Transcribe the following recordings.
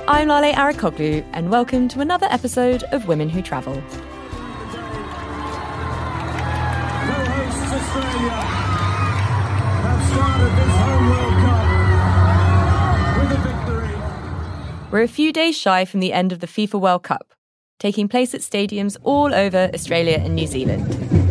I'm Lale Arikoglu, and welcome to another episode of Women Who Travel. Co-hosts Australia have started this home World Cup with a victory. We're a few days shy from the end of the FIFA World Cup, taking place at stadiums all over Australia and New Zealand.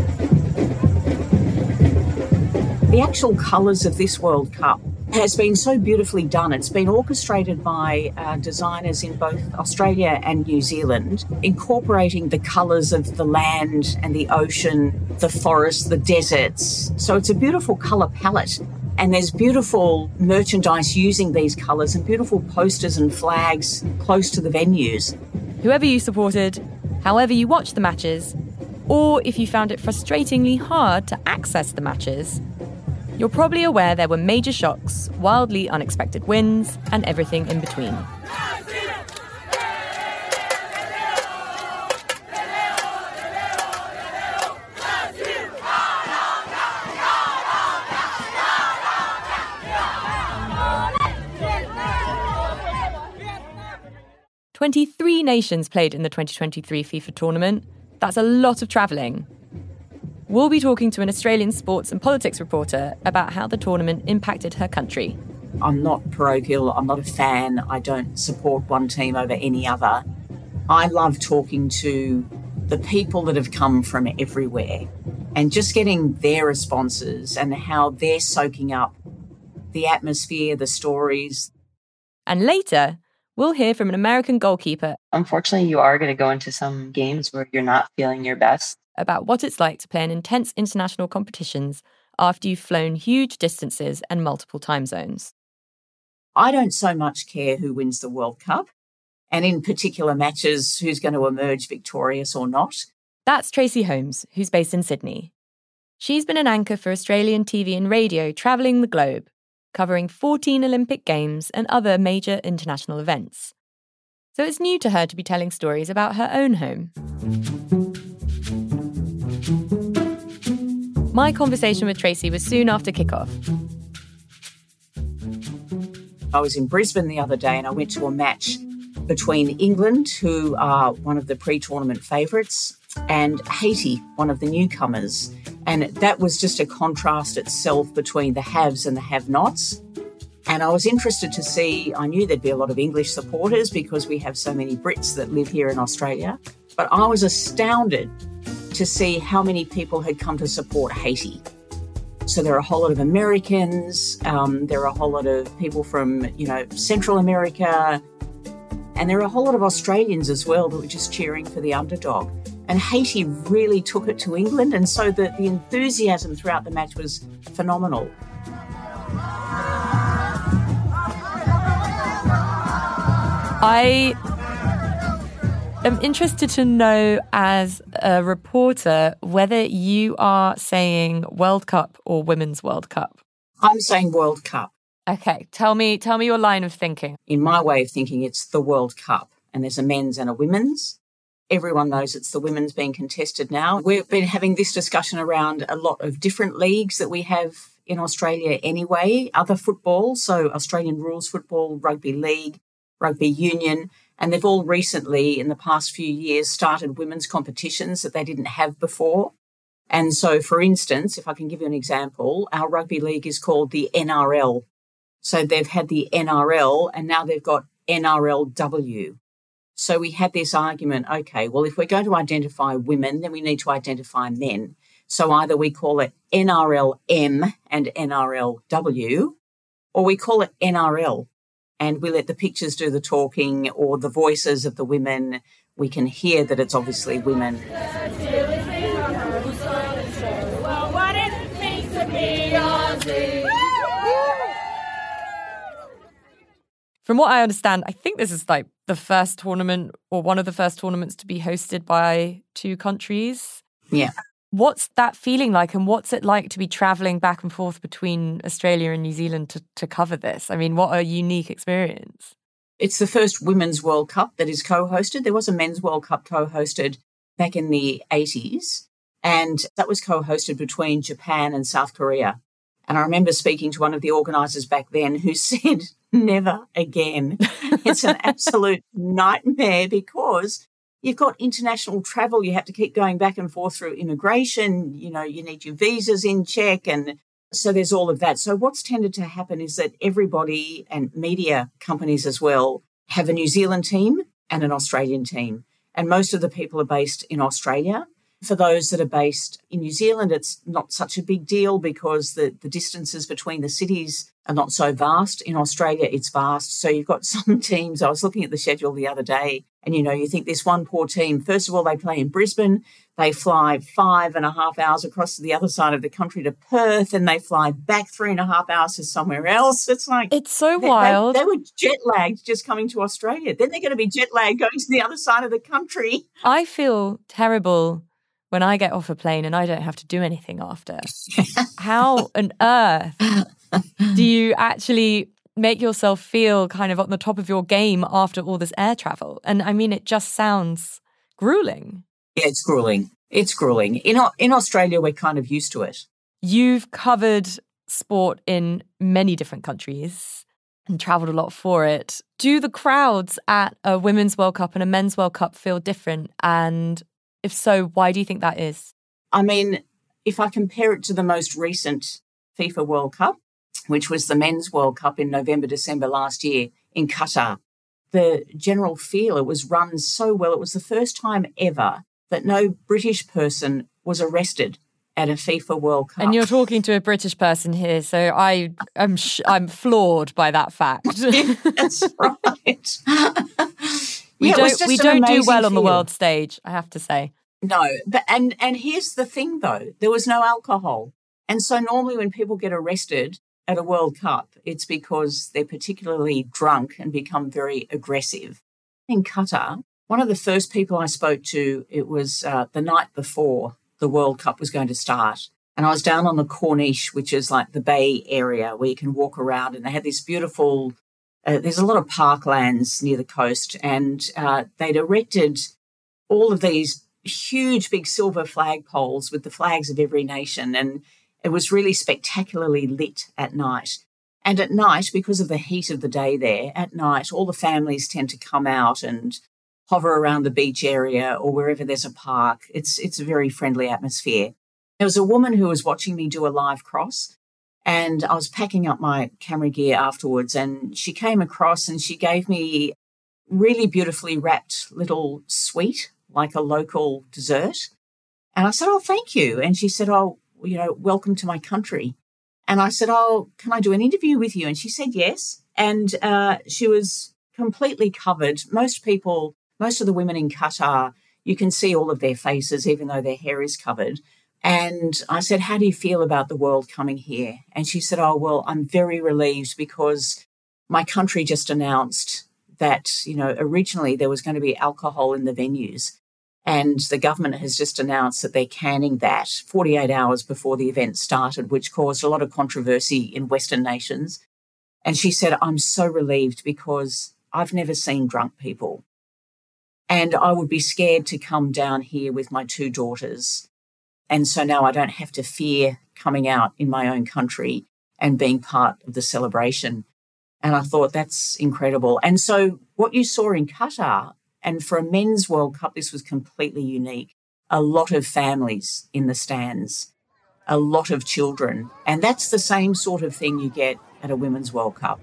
The actual colours of this World Cup has been so beautifully done. It's been orchestrated by designers in both Australia and New Zealand, incorporating the colours of the land and the ocean, the forests, the deserts. So it's a beautiful colour palette. And there's beautiful merchandise using these colours and beautiful posters and flags close to the venues. Whoever you supported, however you watched the matches, or if you found it frustratingly hard to access the matches, you're probably aware there were major shocks, wildly unexpected wins, and everything in between. "23 nations played in the 2023 FIFA tournament. That's a lot of travelling. We'll be talking to an Australian sports and politics reporter about how the tournament impacted her country. I'm not parochial, I'm not a fan, I don't support one team over any other. I love talking to the people that have come from everywhere and just getting their responses and how they're soaking up the atmosphere, the stories. And later, we'll hear from an American goalkeeper Unfortunately, you are going to go into some games where you're not feeling your best. about what it's like to play in intense international competitions after you've flown huge distances and multiple time zones. I don't so much care who wins the World Cup, and in particular matches, who's going to emerge victorious or not. That's Tracy Holmes, who's based in Sydney. She's been an anchor for Australian TV and radio travelling the globe, covering 14 Olympic Games and other major international events. So it's new to her to be telling stories about her own home. My conversation with Tracy was soon after kickoff. I was in Brisbane the other day and I went to a match between England, who are one of the pre-tournament favourites, and Haiti, one of the newcomers. And that was just a contrast itself between the haves and the have-nots. And I was interested to see, I knew there'd be a lot of English supporters because we have so many Brits that live here in Australia. But I was astounded to see how many people had come to support Haiti. So there are a whole lot of Americans, there are a whole lot of people from, Central America, and there are a whole lot of Australians as well that were just cheering for the underdog. And Haiti really took it to England, and so the enthusiasm throughout the match was phenomenal. I'm interested to know, as a reporter, whether you are saying World Cup or Women's World Cup. I'm saying World Cup. Okay, tell me your line of thinking. In my way of thinking, it's the World Cup, and there's a men's and a women's. Everyone knows it's the women's being contested now. We've been having this discussion around a lot of different leagues that we have in Australia anyway, other football, so Australian rules football, rugby league, rugby union. And they've all recently, in the past few years, started women's competitions that they didn't have before. And so, for instance, if I can give you an example, our rugby league is called the NRL. So they've had the NRL and now they've got NRLW. So we had this argument, okay, well, if we're going to identify women, then we need to identify men. So either we call it NRLM and NRLW, or we call it NRL. And we let the pictures do the talking or the voices of the women. We can hear that it's obviously women. From what I understand, I think this is like the first tournament or one of the first tournaments to be hosted by two countries. Yeah. What's that feeling like, and what's it like to be travelling back and forth between Australia and New Zealand to cover this? I mean, what a unique experience. It's the first Women's World Cup that is co-hosted. There was a Men's World Cup co-hosted back in the 80s, and that was co-hosted between Japan and South Korea. And I remember speaking to one of the organisers back then who said never again. It's an absolute nightmare because you've got international travel. You have to keep going back and forth through immigration. You know, you need your visas in check. And so there's all of that. So what's tended to happen is that everybody, and media companies as well, have a New Zealand team and an Australian team. And most of the people are based in Australia. For those that are based in New Zealand, it's not such a big deal because the distances between the cities are not so vast. In Australia, it's vast. So you've got some teams. I was looking at the schedule the other day and, you know, you think this one poor team, first of all, they play in Brisbane. They fly 5.5 hours across to the other side of the country to Perth, and they fly back 3.5 hours to somewhere else. It's like... It's so wild. They were jet lagged just coming to Australia. Then they're going to be jet lagged going to the other side of the country. I feel terrible when I get off a plane and I don't have to do anything after. How on earth do you actually make yourself feel kind of on the top of your game after all this air travel? And I mean, it just sounds grueling. Yeah, it's grueling. It's grueling. In Australia, we're kind of used to it. You've covered sport in many different countries and travelled a lot for it. Do the crowds at a Women's World Cup and a Men's World Cup feel different? And if so, why do you think that is? I mean, if I compare it to the most recent FIFA World Cup, which was the Men's World Cup in November, December last year in Qatar, the general feel, it was run so well. It was the first time ever that no British person was arrested at a FIFA World Cup. And you're talking to a British person here, so I'm floored by that fact. That's right. We don't do well on the world stage, I have to say. No, but and here's the thing though, there was no alcohol. And so normally when people get arrested at a World Cup, it's because they're particularly drunk and become very aggressive. In Qatar, one of the first people I spoke to, it was the night before the World Cup was going to start. And I was down on the Corniche, which is like the bay area where you can walk around. And they had this beautiful, there's a lot of parklands near the coast. And they'd erected all of these huge big silver flagpoles with the flags of every nation. And it was really spectacularly lit at night. And at night, because of the heat of the day there, at night, all the families tend to come out and hover around the beach area or wherever there's a park. It's a very friendly atmosphere. There was a woman who was watching me do a live cross, and I was packing up my camera gear afterwards, and she came across and she gave me really beautifully wrapped little sweet, like a local dessert. And I said, oh, thank you. And she said, oh, you know, welcome to my country. And I said, oh, can I do an interview with you? And she said yes. And she was completely covered. Most of the women in Qatar, you can see all of their faces, even though their hair is covered. And I said, how do you feel about the world coming here? And she said, oh, well, I'm very relieved because my country just announced that, you know, originally there was going to be alcohol in the venues. And the government has just announced that they're canning that 48 hours before the event started, which caused a lot of controversy in Western nations. And she said, I'm so relieved because I've never seen drunk people. And I would be scared to come down here with my 2 daughters. And so now I don't have to fear coming out in my own country and being part of the celebration. And I thought that's incredible. And so what you saw in Qatar, and for a Men's World Cup, this was completely unique. A lot of families in the stands, a lot of children. And that's the same sort of thing you get at a Women's World Cup.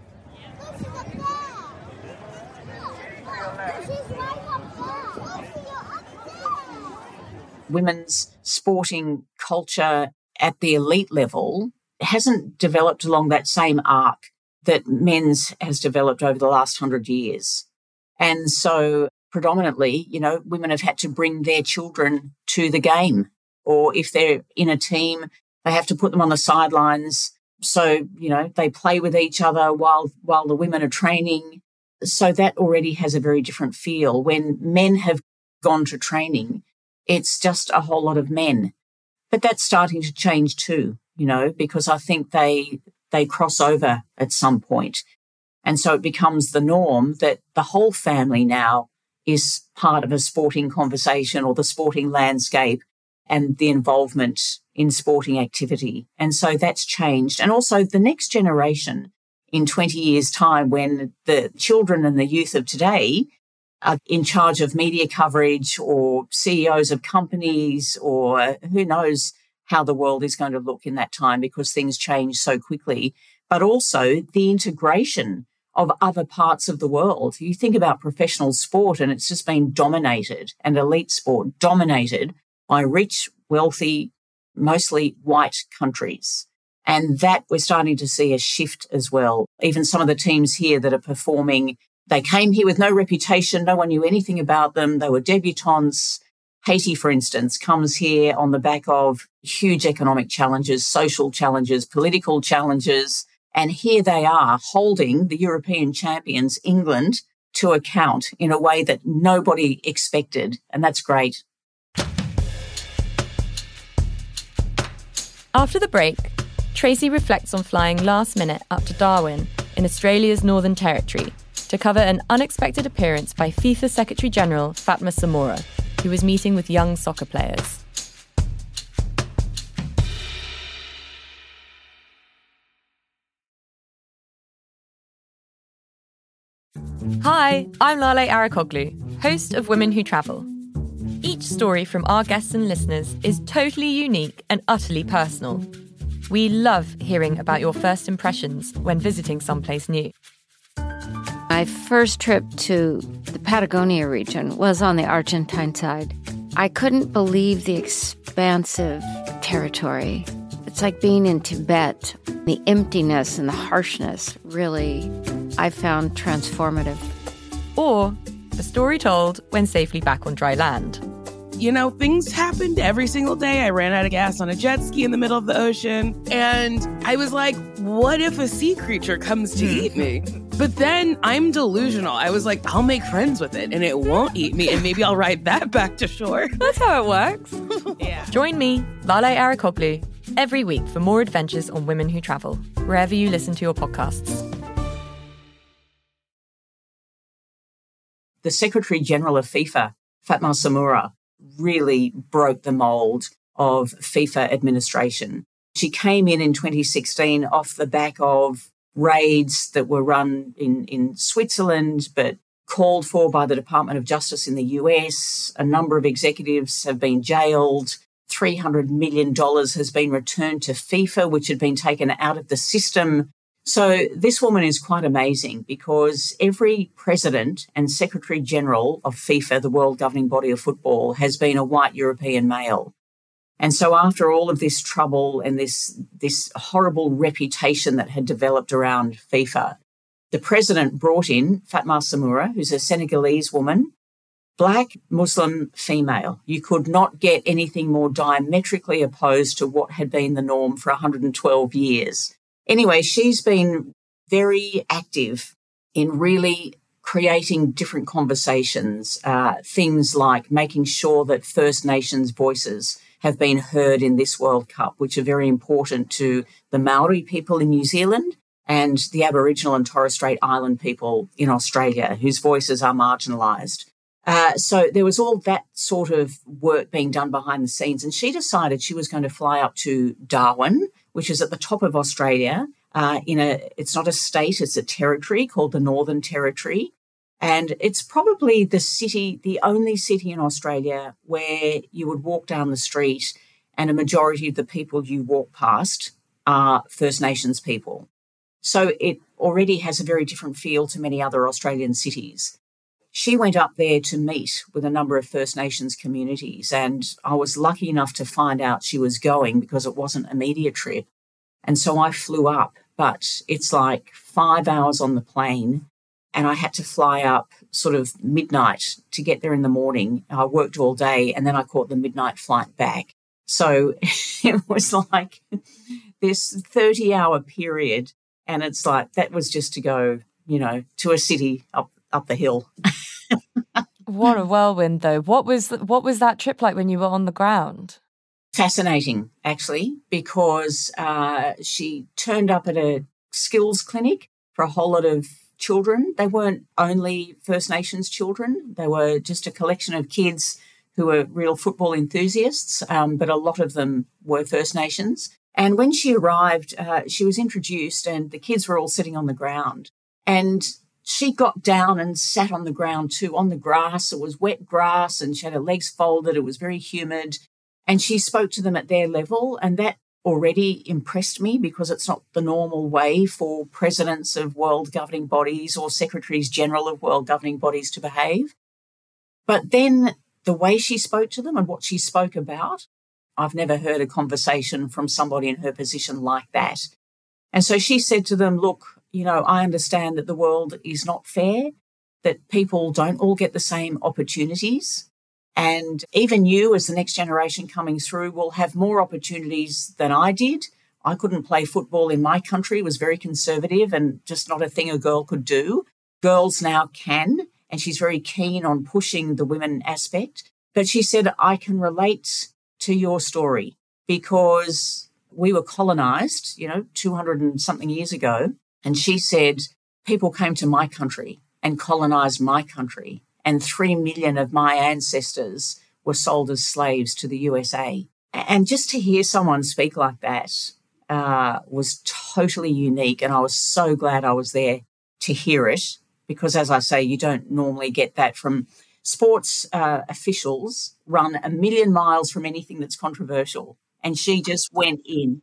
Women's sporting culture at the elite level hasn't developed along that same arc that men's has developed over the last 100 years. And so predominantly, you know, women have had to bring their children to the game, or if they're in a team, they have to put them on the sidelines. So, you know, they play with each other while the women are training. So that already has a very different feel. When men have gone to training, it's just a whole lot of men. But that's starting to change too, you know, because I think they cross over at some point. And so it becomes the norm that the whole family now is part of a sporting conversation or the sporting landscape and the involvement in sporting activity. And so that's changed. And also the next generation in 20 years' time when the children and the youth of today are in charge of media coverage or CEOs of companies, or who knows how the world is going to look in that time because things change so quickly, but also the integration of other parts of the world. You think about professional sport and it's just been dominated, and elite sport dominated by rich, wealthy, mostly white countries. And that we're starting to see a shift as well. Even some of the teams here that are performing, they came here with no reputation. No one knew anything about them. They were debutantes. Haiti, for instance, comes here on the back of huge economic challenges, social challenges, political challenges. And here they are holding the European champions, England, to account in a way that nobody expected. And that's great. After the break, Tracy reflects on flying last minute up to Darwin in Australia's Northern Territory to cover an unexpected appearance by FIFA Secretary-General Fatma Samoura, who was meeting with young soccer players. Hi, I'm Lale Arakoglu, host of Women Who Travel. Each story from our guests and listeners is totally unique and utterly personal. We love hearing about your first impressions when visiting someplace new. My first trip to the Patagonia region was on the Argentine side. I couldn't believe the expansive territory. It's like being in Tibet. The emptiness and the harshness really, I found transformative. Or a story told when safely back on dry land. You know, things happened every single day. I ran out of gas on a jet ski in the middle of the ocean. And I was like, what if a sea creature comes to eat me? But then I'm delusional. I was like, I'll make friends with it and it won't eat me. And maybe I'll ride that back to shore. That's how it works. Yeah. Join me, Lale Arakoglu, every week for more adventures on Women Who Travel, wherever you listen to your podcasts. The Secretary-General of FIFA, Fatma Samoura, really broke the mould of FIFA administration. She came in 2016 off the back of raids that were run in Switzerland, but called for by the Department of Justice in the US. A number of executives have been jailed. $300 million has been returned to FIFA, which had been taken out of the system. So this woman is quite amazing because every president and secretary general of FIFA, the world governing body of football, has been a white European male. And so after all of this trouble and this horrible reputation that had developed around FIFA, the president brought in Fatma Samoura, who's a Senegalese woman, Black, Muslim, female. You could not get anything more diametrically opposed to what had been the norm for 112 years. Anyway, she's been very active in really creating different conversations, things like making sure that First Nations voices have been heard in this World Cup, which are very important to the Maori people in New Zealand and the Aboriginal and Torres Strait Island people in Australia, whose voices are marginalised. So there was all that sort of work being done behind the scenes, and she decided she was going to fly up to Darwin, which is at the top of Australia. It's not a state, it's a territory called the Northern Territory. And it's probably the only city in Australia where you would walk down the street and a majority of the people you walk past are First Nations people. So it already has a very different feel to many other Australian cities. She went up there to meet with a number of First Nations communities, and I was lucky enough to find out she was going because it wasn't a media trip. And so I flew up, but it's like 5 hours on the plane, and I had to fly up sort of midnight to get there in the morning. I worked all day, and then I caught the midnight flight back. So it was like this 30-hour period, and it's like that was just to go, to a city up the hill. What a whirlwind, though. What was that trip like when you were on the ground? Fascinating, actually, because she turned up at a skills clinic for a whole lot of children. They weren't only First Nations children. They were just a collection of kids who were real football enthusiasts, but a lot of them were First Nations. And when she arrived, she was introduced and the kids were all sitting on the ground. And she got down and sat on the ground too, on the grass. It was wet grass and she had her legs folded. It was very humid. And she spoke to them at their level. And that already impressed me because it's not the normal way for presidents of world governing bodies or secretaries general of world governing bodies to behave. But then the way she spoke to them and what she spoke about, I've never heard a conversation from somebody in her position like that. And so she said to them, look, I understand that the world is not fair, that people don't all get the same opportunities. And even you, as the next generation coming through, will have more opportunities than I did. I couldn't play football in my country. It was very conservative and just not a thing a girl could do. Girls now can, and she's very keen on pushing the women aspect. But she said, I can relate to your story because we were colonised, 200 and something years ago. And she said, people came to my country and colonised my country. And 3 million of my ancestors were sold as slaves to the USA. And just to hear someone speak like that was totally unique. And I was so glad I was there to hear it because, as I say, you don't normally get that from sports officials run a million miles from anything that's controversial. And she just went in.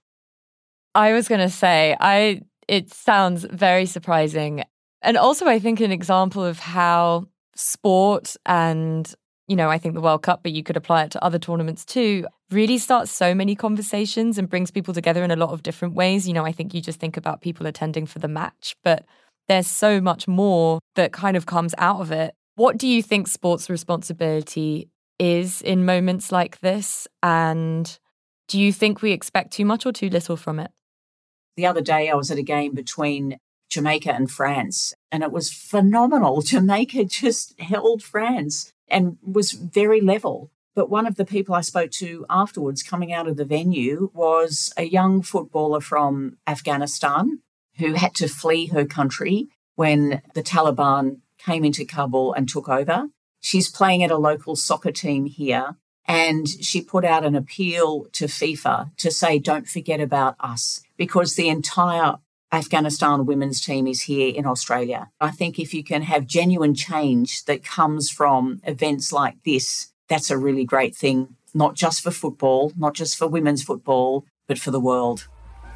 I was going to say, it sounds very surprising. And also, I think an example of how sport and, I think the World Cup, but you could apply it to other tournaments too, really starts so many conversations and brings people together in a lot of different ways. I think you just think about people attending for the match, but there's so much more that kind of comes out of it. What do you think sports responsibility is in moments like this? And do you think we expect too much or too little from it? The other day I was at a game between Jamaica and France, and it was phenomenal. Jamaica just held France and was very level. But one of the people I spoke to afterwards coming out of the venue was a young footballer from Afghanistan who had to flee her country when the Taliban came into Kabul and took over. She's playing at a local soccer team here, and she put out an appeal to FIFA to say, don't forget about us, because the entire Afghanistan women's team is here in Australia. I think if you can have genuine change that comes from events like this, that's a really great thing, not just for football, not just for women's football, but for the world.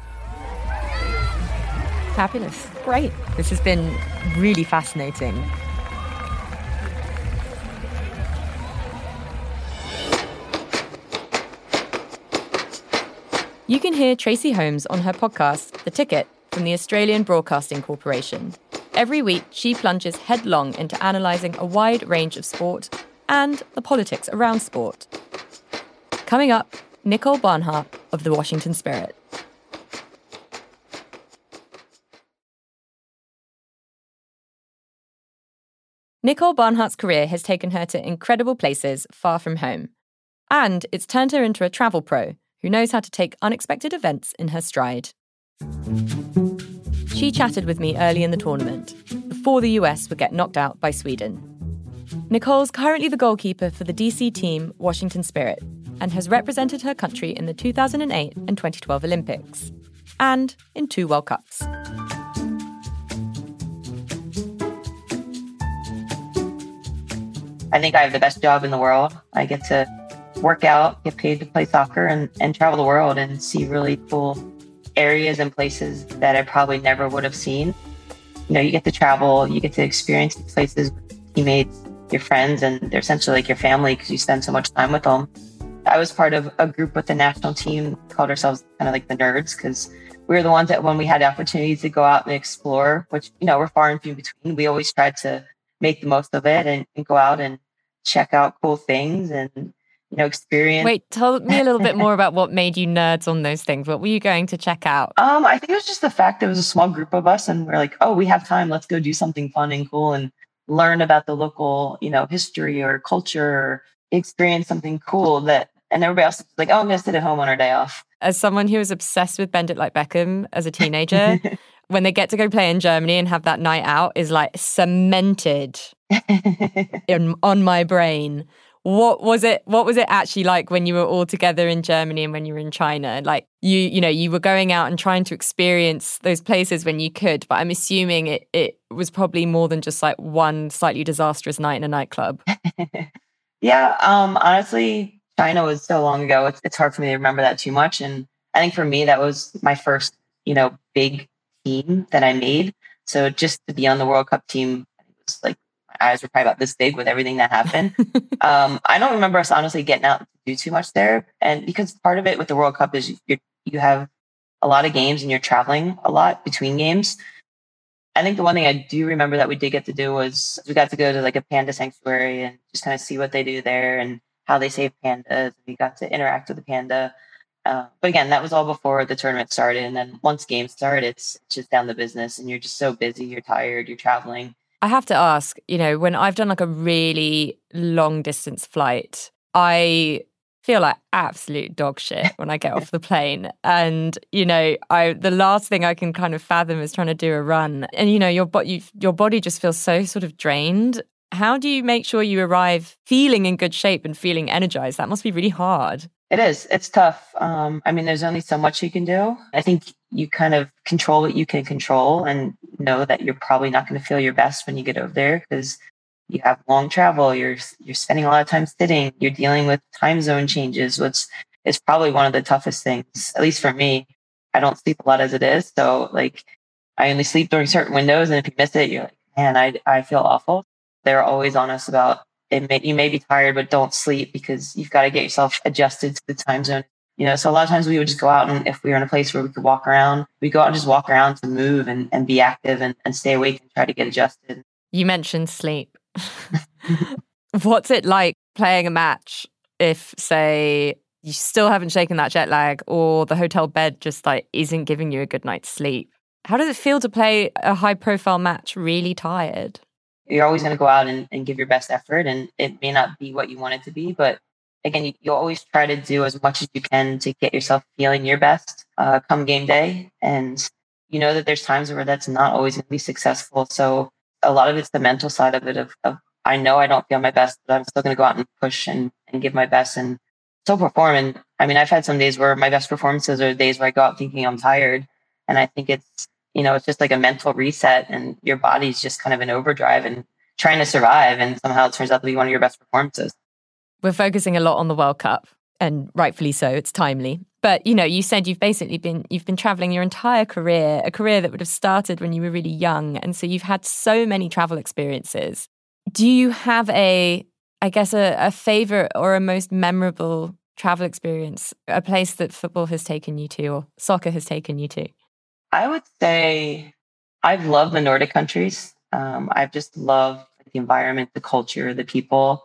Fabulous. Great. This has been really fascinating. You can hear Tracy Holmes on her podcast, The Ticket, from the Australian Broadcasting Corporation. Every week, she plunges headlong into analysing a wide range of sport and the politics around sport. Coming up, Nicole Barnhart of the Washington Spirit. Nicole Barnhart's career has taken her to incredible places far from home. And it's turned her into a travel pro who knows how to take unexpected events in her stride. She chatted with me early in the tournament, before the US would get knocked out by Sweden. Nicole's currently the goalkeeper for the DC team Washington Spirit and has represented her country in the 2008 and 2012 Olympics, and in 2 World Cups. I think I have the best job in the world. I get to work out, get paid to play soccer, and travel the world and see really cool areas and places that I probably never would have seen. You get to travel, you get to experience these places with teammates, your friends, and they're essentially like your family because you spend so much time with them. I was part of a group with the national team, called ourselves kind of like the nerds, because we were the ones that when we had opportunities to go out and explore, which, we're far and few between, we always tried to make the most of it and go out and check out cool things and experience. Wait, tell me a little bit more about what made you nerds on those things. What were you going to check out? I think it was just the fact there was a small group of us and we're like, oh, we have time. Let's go do something fun and cool and learn about the local, history or culture, or experience something cool and everybody else is like, oh, I'm going to sit at home on our day off. As someone who was obsessed with Bend It Like Beckham as a teenager, when they get to go play in Germany and have that night out is like cemented on my brain. What was it actually like when you were all together in Germany and when you were in China? Like you were going out and trying to experience those places when you could, but I'm assuming it was probably more than just like one slightly disastrous night in a nightclub. Yeah, honestly, China was so long ago. It's hard for me to remember that too much. And I think for me, that was my first, big team that I made. So just to be on the World Cup team, it was like my eyes were probably about this big with everything that happened. I don't remember us honestly getting out to do too much there. And because part of it with the World Cup is you have a lot of games and you're traveling a lot between games. I think the one thing I do remember that we did get to do was we got to go to like a panda sanctuary and just kind of see what they do there and how they save pandas. We got to interact with the panda. But again, that was all before the tournament started. And then once games start, it's just down to business and you're just so busy, you're tired, you're traveling. I have to ask, when I've done like a really long distance flight, I feel like absolute dog shit when I get off the plane. And, the last thing I can kind of fathom is trying to do a run. And, your body just feels so sort of drained. How do you make sure you arrive feeling in good shape and feeling energized? That must be really hard. It is. It's tough. There's only so much you can do. I think you kind of control what you can control and know that you're probably not going to feel your best when you get over there because you have long travel. You're spending a lot of time sitting. You're dealing with time zone changes, which is probably one of the toughest things, at least for me. I don't sleep a lot as it is. So like I only sleep during certain windows. And if you miss it, you're like, man, I feel awful. They're always on us about you may be tired, but don't sleep because you've got to get yourself adjusted to the time zone. So a lot of times we would just go out and if we were in a place where we could walk around, we go out and just walk around to move and be active and stay awake and try to get adjusted. You mentioned sleep. What's it like playing a match if, say, you still haven't shaken that jet lag or the hotel bed just like isn't giving you a good night's sleep? How does it feel to play a high profile match really tired? You're always going to go out and give your best effort and it may not be what you want it to be, but again, you always try to do as much as you can to get yourself feeling your best come game day. And you know that there's times where that's not always going to be successful. So a lot of it's the mental side of it of I know I don't feel my best, but I'm still going to go out and push and give my best and still perform. And I've had some days where my best performances are days where I go out thinking I'm tired. And I think it's just like a mental reset and your body's just kind of in overdrive and trying to survive. And somehow it turns out to be one of your best performances. We're focusing a lot on the World Cup and rightfully so, it's timely. But, you said you've been traveling your entire career, a career that would have started when you were really young. And so you've had so many travel experiences. Do you have a favorite or a most memorable travel experience, a place that football has taken you to or soccer has taken you to? I would say I've loved the Nordic countries. I've just loved the environment, the culture, the people.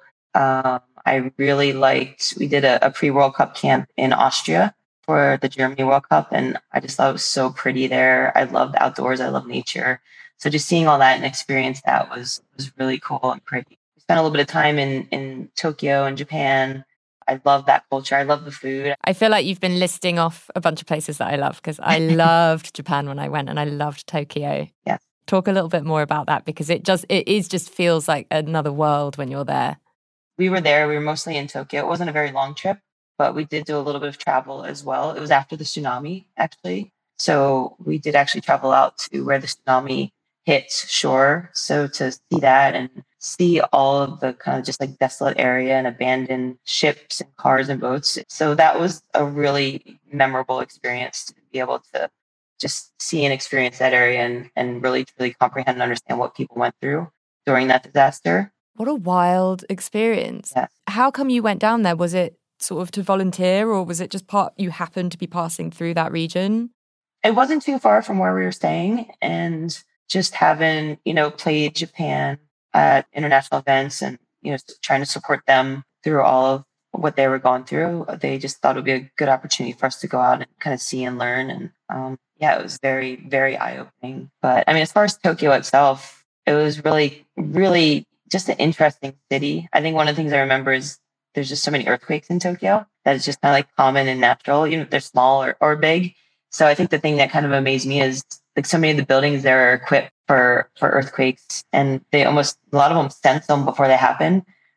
I really liked, we did a pre-World Cup camp in Austria for the Germany World Cup. And I just thought it was so pretty there. I loved outdoors. I love nature. So just seeing all that and experience that was really cool and pretty. We spent a little bit of time in Tokyo and Japan. I love that culture. I love the food. I feel like you've been listing off a bunch of places that I love because I loved Japan when I went and I loved Tokyo. Yeah. Talk a little bit more about that because it just feels like another world when you're there. We were there. We were mostly in Tokyo. It wasn't a very long trip, but we did do a little bit of travel as well. It was after the tsunami, actually. So we did actually travel out to where the tsunami hit shore. So to see that and see all of the kind of just like desolate area and abandoned ships and cars and boats. So that was a really memorable experience to be able to just see and experience that area and really, really comprehend and understand what people went through during that disaster. What a wild experience. Yes. How come you went down there? Was it sort of to volunteer or was it just you happened to be passing through that region? It wasn't too far from where we were staying and just having, played Japan at international events and, trying to support them through all of what they were going through. They just thought it would be a good opportunity for us to go out and kind of see and learn. And it was very, very eye-opening. But as far as Tokyo itself, it was really, really just an interesting city. I think one of the things I remember is there's just so many earthquakes in Tokyo that is just kind of like common and natural, if they're small or big. So I think the thing that kind of amazed me is like so many of the buildings there are equipped for earthquakes and a lot of them sense them before they happen.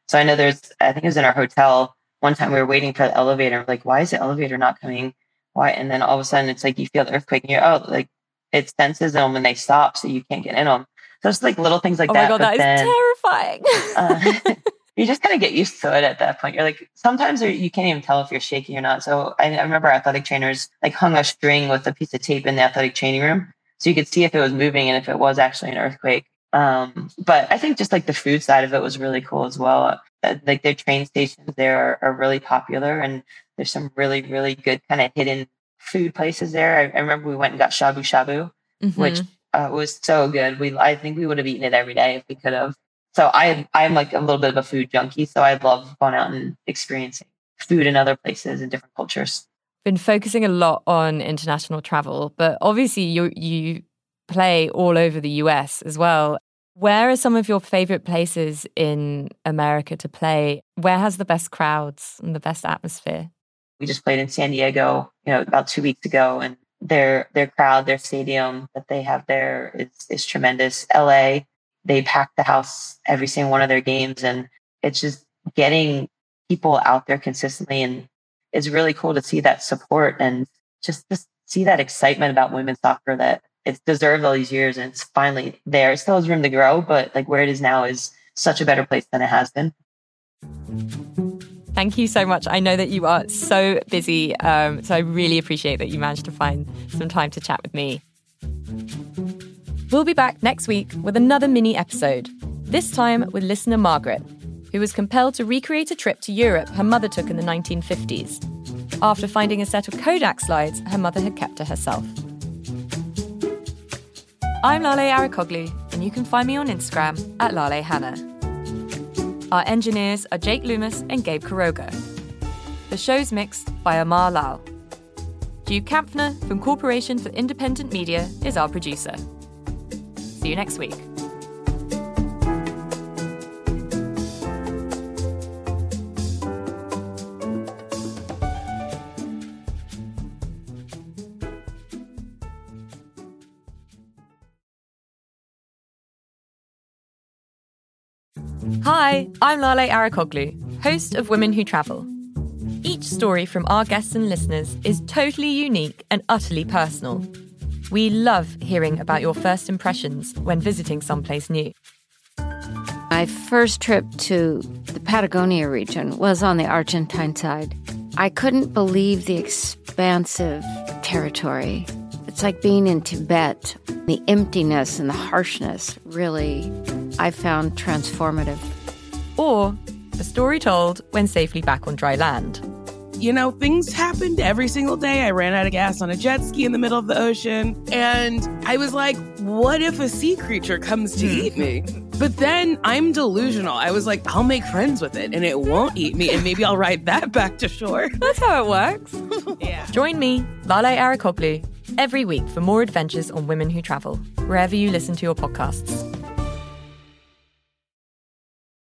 So I know I think it was in our hotel. One time we were waiting for the elevator. Like, why is the elevator not coming? Why? And then all of a sudden it's like you feel the earthquake and you're, like it senses them when they stop, so you can't get in them. So it's like little things like that. Oh my God, that is terrifying. You just kind of get used to it at that point. You're like, sometimes you can't even tell if you're shaking or not. So I remember athletic trainers like hung a string with a piece of tape in the athletic training room, so you could see if it was moving and if it was actually an earthquake. But I think just like the food side of it was really cool as well. Like their train stations there are really popular, and there's some really, really good kind of hidden food places there. I remember we went and got shabu shabu, which was so good. I think we would have eaten it every day if we could have. So I'm like a little bit of a food junkie, so I love going out and experiencing food in other places and different cultures. Been focusing a lot on international travel, but obviously you play all over the US as well. Where are some of your favorite places in America to play? Where has the best crowds and the best atmosphere? We just played in San Diego, about 2 weeks ago, and their crowd, their stadium that they have there is tremendous. LA, they pack the house every single one of their games, and it's just getting people out there consistently, and it's really cool to see that support and just to see that excitement about women's soccer that it's deserved all these years, and it's finally there. It still has room to grow, but like where it is now is such a better place than it has been. Thank you so much. I know that you are so busy, so I really appreciate that you managed to find some time to chat with me. We'll be back next week with another mini episode, this time with listener Margaret, who was compelled to recreate a trip to Europe her mother took in the 1950s, after finding a set of Kodak slides her mother had kept to herself. I'm Lale Arakoglu, and you can find me on Instagram at LaleHannah. Our engineers are Jake Loomis and Gabe Quiroga. The show's mixed by Amar Lal. Duke Kampfner from Corporation for Independent Media is our producer. See you next week. Hi, I'm Lale Arakoglu, host of Women Who Travel. Each story from our guests and listeners is totally unique and utterly personal. We love hearing about your first impressions when visiting someplace new. My first trip to the Patagonia region was on the Argentine side. I couldn't believe the expansive territory. It's like being in Tibet. The emptiness and the harshness really, I found transformative. Or a story told when safely back on dry land. Things happened every single day. I ran out of gas on a jet ski in the middle of the ocean. And I was like, what if a sea creature comes to eat me? But then I'm delusional. I was like, I'll make friends with it and it won't eat me. And maybe I'll ride that back to shore. That's how it works. Yeah. Join me, Lale Arakoglu, every week for more adventures on Women Who Travel, wherever you listen to your podcasts.